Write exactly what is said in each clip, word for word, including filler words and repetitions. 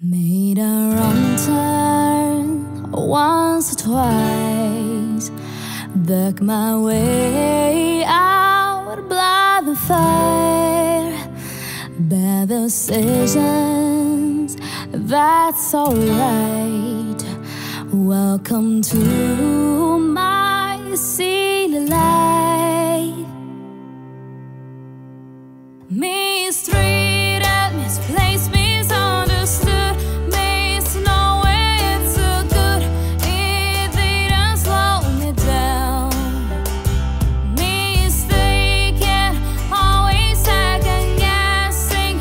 Made a wrong turn once or twice, dug my way out, blood and fire. Bad decisions, that's alright. Welcome to my silly life. Mistreated, misplaced, misunderstood, missed no way it's so good. It didn't slow me down. Mistaken, always second guessing,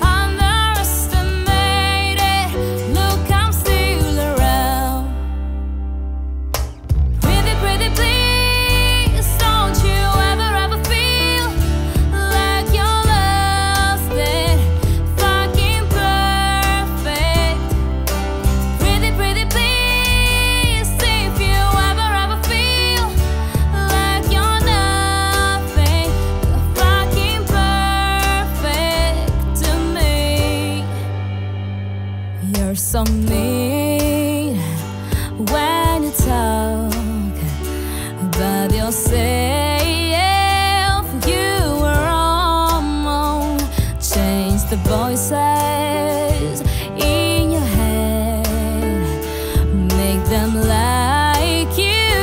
underestimated. Look, I'm still around. Pretty, pretty, please, don't you ever, ever feel like you're lost and fucking perfect. Pretty, pretty, please, if you ever, ever feel like you're nothing, you're fucking perfect to me. You're so mean when you talk about yourself. You were wrong. Change the voices in your head, make them like you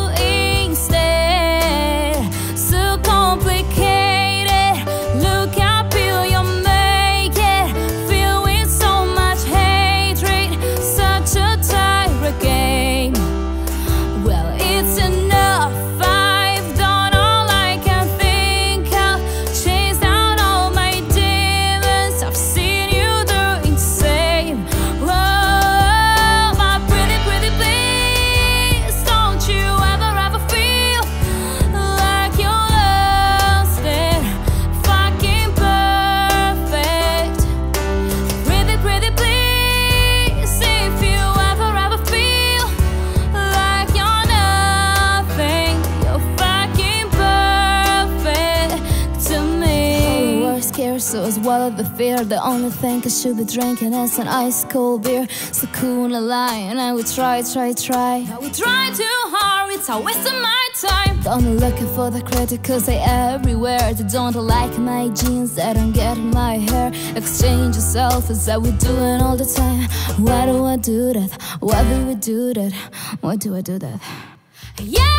instead. So complicated, look how pure you make it. Filled with so much hatred, such a tired game. Well, it's enough. I've done all I can think of. Chased down all my demons. I've seen you do insane. Whoa, my pretty, pretty, please, don't you ever, ever feel like you're lost and fucking perfect. Pretty, pretty, please, if you ever, ever feel like you're nothing, you're fucking perfect to me. The worst scared, so I swallow the fear. The only thing I should be drinking is an ice cold beer. So cool and lie, and I would try, try, try. I would try too hard, it's a waste of my time. Don't looking for the critic, cause they everywhere. They don't like my jeans, they don't get in my hair. Exchange yourself, is that we do it all the time. Why do I do that? Why do we do that? Why do I do that? Yeah!